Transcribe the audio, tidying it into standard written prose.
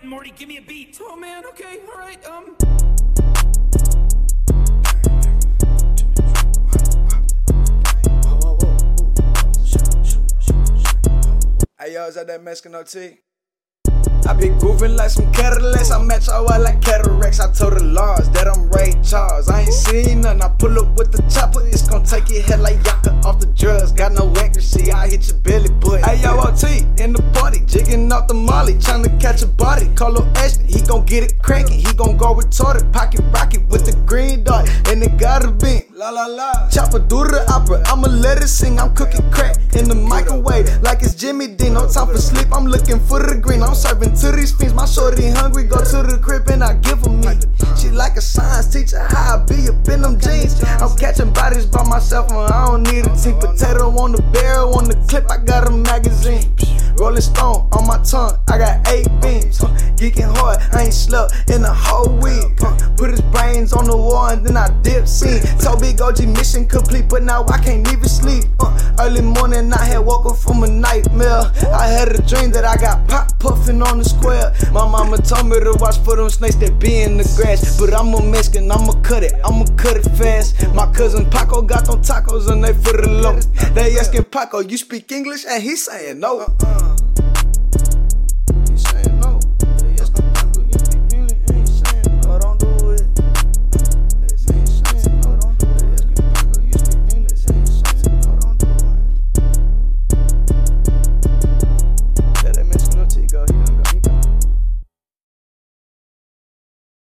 Morty, give me a beat. Oh man, okay, alright, Hey yo, is that Mexican OT? I be grooving like some Cadillacs, I match all out like cataracts. I told the laws that I'm Ray Charles. I ain't seen nothing, I pull up with the chopper, it's gon' take your head like Yaka off the drugs. Got no accuracy, I hit your belly button. Hey yo, OT, in the party, jigging off the molly, tryna catch a body. Carlo Ashley, he gon' get it cranky, he gon' go retarded. Pocket rocket with the green dot, and it gotta be la la la. Chopper do the opera, I'ma let it sing, I'm cooking crack in the microwave like it's Jimmy Dean. No time for sleep, I'm looking for the green, I'm serving to these fiends. My shorty hungry, go to the crib and I give her meat. She like a science teacher, how I be up in them jeans. I'm catching bodies by myself and I don't need a team. Potato on the barrel, on the clip, I got a magazine. Rolling Stone on my tongue, I got 8 beams. Geeking hard, I ain't slept in a whole week. Put his brains on the wall and then I dip scene. Told Big OG mission complete, but now I can't even sleep. Early morning I had woke up from a nightmare. I had a dream that I got pop puffing on the square. My mama told me to watch for them snakes that be in the grass. But I'm a Mexican, I'ma cut it fast. My cousin Paco got them tacos and they for the low. They asking Paco, you speak English? And he saying no.